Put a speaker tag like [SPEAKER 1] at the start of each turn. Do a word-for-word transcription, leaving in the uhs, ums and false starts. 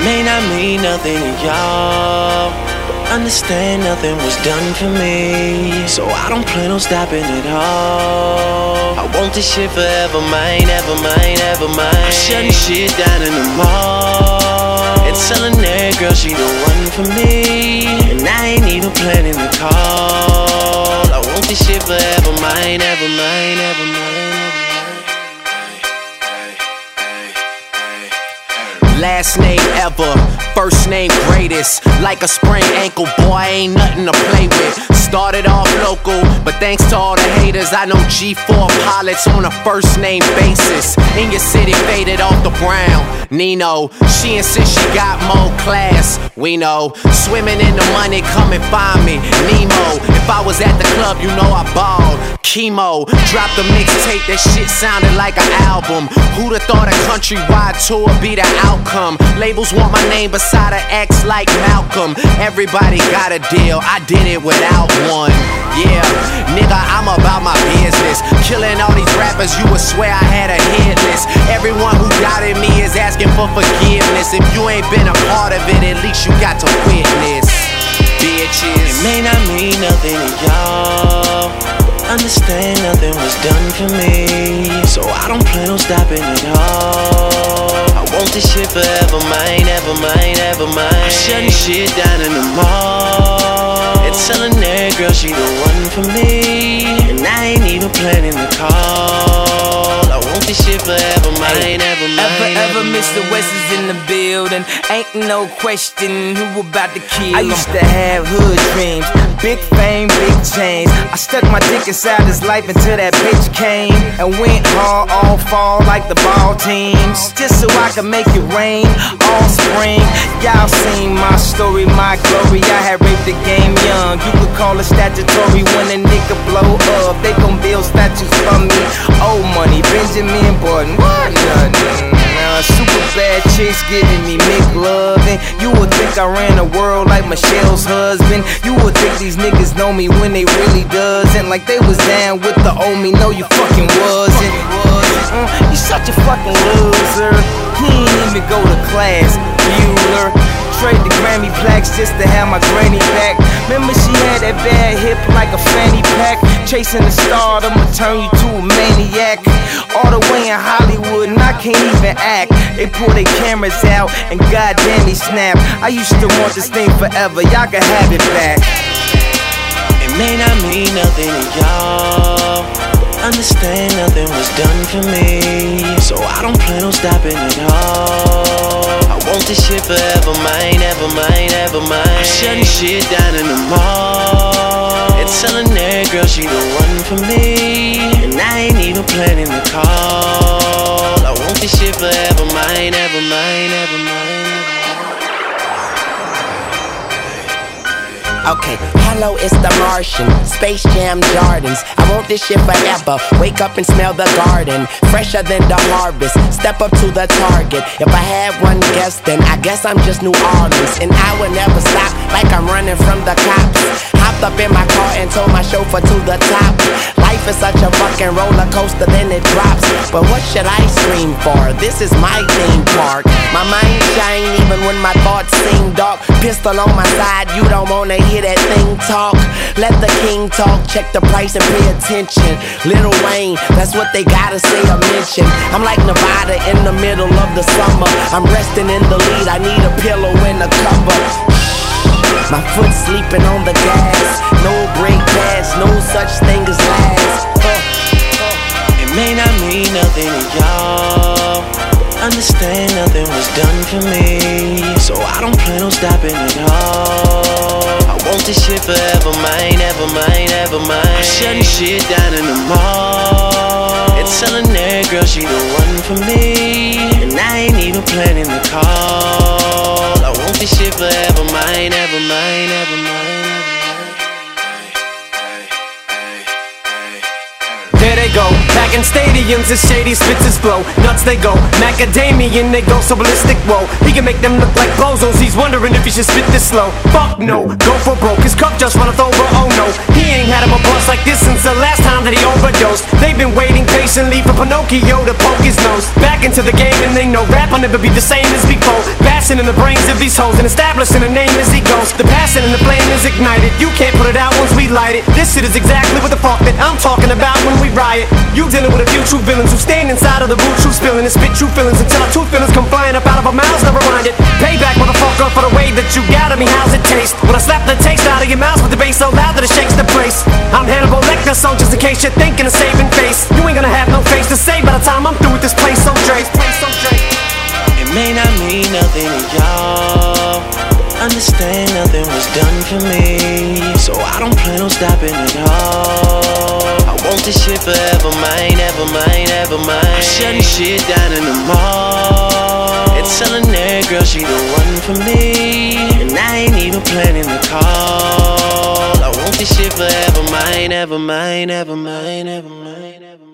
[SPEAKER 1] may not mean nothing to y'all, but understand nothing was done for me, so I don't plan on stopping at all. I want this shit forever, mine, ever mine, ever mine. I'm shutting shit down in the mall and telling that girl she the one for me, and I ain't even planning to call. I want this shit forever, mine, ever mine, ever mine.
[SPEAKER 2] Last name ever, first name greatest. Like a sprained ankle, boy, ain't nothing to play with. Started off local, but thanks to all the haters, I know G four pilots on a first name basis. In your city, faded off the brown. Nino, she insists she got more class. We know, swimming in the money, come and find me. Nemo, if I was at the club, you know I balled. Chemo, dropped a mixtape, that shit sounded like an album. Who'da thought a countrywide tour be the outcome? Labels want my name beside an X like Malcolm. Everybody got a deal, I did it without one. Yeah, nigga, I'm about my business. Killing all these rappers, you would swear I had a hit list. Everyone who doubted me is asking for forgiveness. If you ain't been a part of it, at least you got to witness. Bitches,
[SPEAKER 1] it may not mean nothing to y'all, understand nothing was done for me, so I don't plan on stopping at all. I want this shit forever, mine, ever mine, ever mine. I'm shutting shit down in the mall and telling that girl she the one for me, and I ain't even planning to call. I want this shit forever, mine, ever mine.
[SPEAKER 3] Ever, ever, Mister West is in the building. Ain't no question who about to kill him. I used to have hood dreams, big fame, big chains. I stuck my dick inside his life until that bitch came and went hard all fall like the ball teams, just so I could make it rain all spring. Y'all seen my story, my glory. I had raped the game young. You could call it statutory when a nigga blow up. They gon' build statues for me. Old money, Benjamin Button, what nothing. Uh, super bad chicks giving me McLovin'. You would think I ran the world like Michelle's husband. You would think these niggas know me when they really doesn't. Like they was down with the old me, no you fucking wasn't. Uh, you such a fucking loser. He ain't even go to class, Bueller. Trade the Grammy plaques just to have my granny back. Remember she had that bad hip like a fanny pack. Chasing the star, I'ma turn you to a maniac. All the way in Hollywood and I can't even act. They pull their cameras out and goddamn he snap. I used to want this thing forever, y'all can have it back.
[SPEAKER 1] It may not mean nothing to y'all, understand nothing was done for me, so I don't plan on stopping at all. I want this shit forever, mine, ever mine, ever mine. I'm shutting shit down in the mall and telling that girl she the one for me, and I ain't even planning to call. I want this shit forever, mine, ever mine, ever mine.
[SPEAKER 4] Okay, hello, it's the Martian, Space Jam Jordans. I want this shit forever, wake up and smell the garden, fresher than the harvest, step up to the target. If I had one guess, then I guess I'm just New Orleans, and I would never stop like I'm running from the cops. Hopped up in my car and told my chauffeur to the top. Life is such a fucking roller coaster, then it drops. But what should I scream for? This is my theme park. My mind shine even when my thoughts seem dark. Pistol on my side, you don't wanna hear that thing talk. Let the king talk, check the price and pay attention. Lil Wayne, that's what they gotta say or mention. I'm like Nevada in the middle of the summer. I'm resting in the lead, I need a pillow and a cover. My foot sleeping on the gas, no brake pads, no such thing as last. uh, uh.
[SPEAKER 1] It may not mean nothing to y'all, understand nothing was done for me, so I don't plan on stopping at all. I want this shit forever, mine, ever mine, ever mine. I'm shutting shit down in the mall and telling that girl she the one for me, and I ain't even planning to call. I want this shit forever, mine, ever mine, ever mine.
[SPEAKER 5] There they go, back in stadiums as shady spits his flow. Nuts they go, macadamian they go so ballistic, whoa. He can make them look like bozos, he's wondering if he should spit this slow. Fuck no, go for broke, his cup just runneth over, oh no. He ain't had him a bust like this since the last time that he overdosed. They've been waiting patiently for Pinocchio to poke his nose back into the game, and they know rap will never be the same as before. Bad blasting in the brains of these hoes and establishing a name as he goes. The passion and the flame is ignited. You can't put it out once we light it. This shit is exactly what the fuck that I'm talking about when we riot. You dealing with a few true villains who stand inside of the boot, true spilling and spit true feelings until our true feelings come flying up out of our mouths. Never mind it. Payback, motherfucker, for the way that you got at me. How's it taste? When I slap the taste out of your mouth with the bass so loud that it shakes the place. I'm Hannibal Lecter, so just in case you're thinking of saving face, you ain't gonna have no face to say by the time I'm through with this place. So Drake, so Drake.
[SPEAKER 1] It may not mean nothing to y'all, understand nothing was done for me, so I don't plan on stopping at all. I want this shit forever, mine, ever mine, ever mine. I'm shutting shit down in the mall and telling that girl she the one for me, and I ain't even planning the call. I want this shit forever, mine, ever mine, ever mine, ever mine, ever mine.